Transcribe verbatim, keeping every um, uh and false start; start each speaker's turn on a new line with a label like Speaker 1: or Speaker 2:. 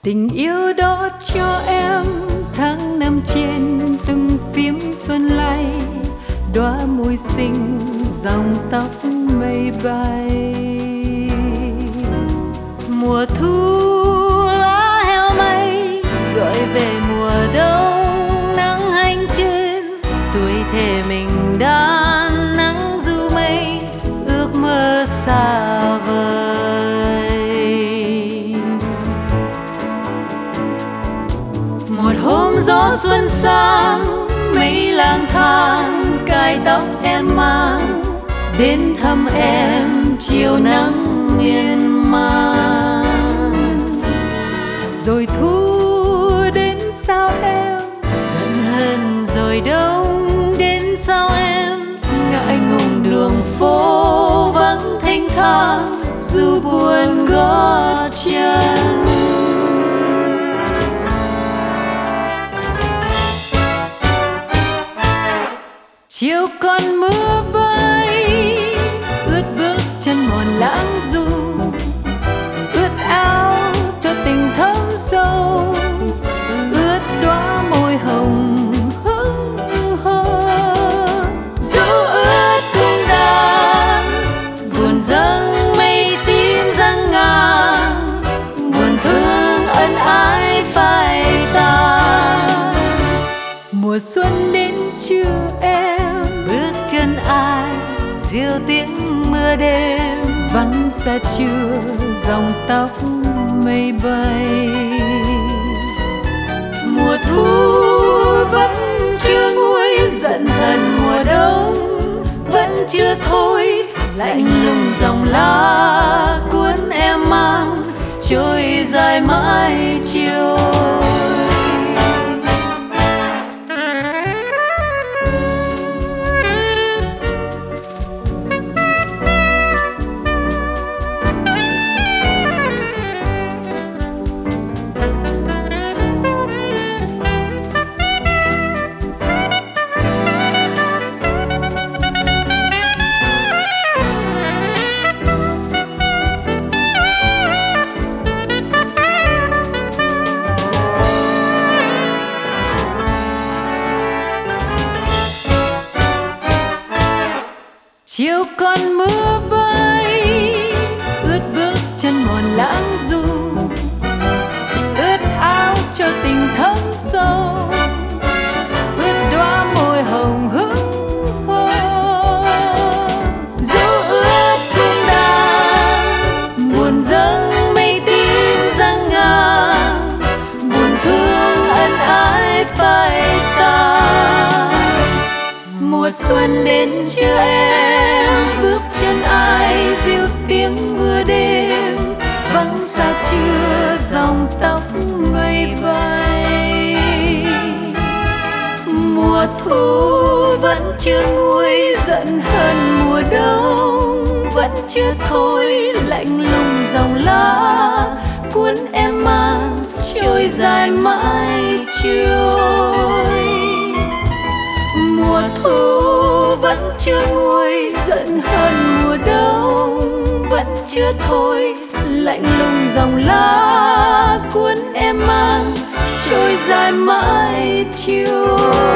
Speaker 1: Tình yêu đó cho em tháng năm trên từng phím xuân lay, đóa môi xinh dòng tóc mây bay. Mùa thu lá heo may gọi về mùa đông nắng hành trên, tuổi thề mình đã nắng du mây ước mơ xa vời. Một hôm gió xuân sang mây lang thang cài tóc em mang đến thăm em chiều nắng miên man. Rồi thu đến sao em giận hờn, rồi đông đến sao em ngại ngùng đường phố vắng thênh thang dù buồn gót chân. Chiều còn mưa bay ướt bước chân mòn lãng du, ướt áo cho tình thấm sâu, ướt đóa môi hồng hững hờ. Dù ướt cung đàn buồn dâng mây tím dâng ngang, buồn thương ân ái phai tàn. Mùa xuân đến chưa em, bước chân ai diêu tiếng mưa đêm, vắng xa trưa dòng tóc mây bay. Mùa thu vẫn chưa nguôi giận hờn, mùa đông vẫn chưa thôi lạnh lùng dòng lá cuốn em mang trôi dài mãi chiều. Chiều còn mưa bay ướt bước chân mòn lãng du, ướt áo cho tình thấm sâu, ướt đóa môi hồng hững hờ. Dù ướt cung đàn buồn dâng mây tím dâng ngang, buồn thương ân ái phai tàn. Mùa xuân đến chưa em, bước chân ai diêu tiếng mưa đêm, vắng xa trưa dòng tóc mây bay. Mùa thu vẫn chưa nguôi giận hờn, mùa đông vẫn chưa thôi lạnh lùng dòng lá cuốn em mang trôi dài mãi trôi. Mùa thu vẫn chưa nguôi giận hờn, mùa đông vẫn chưa thôi lạnh lùng dòng lá cuốn em mang trôi dài mãi chiều.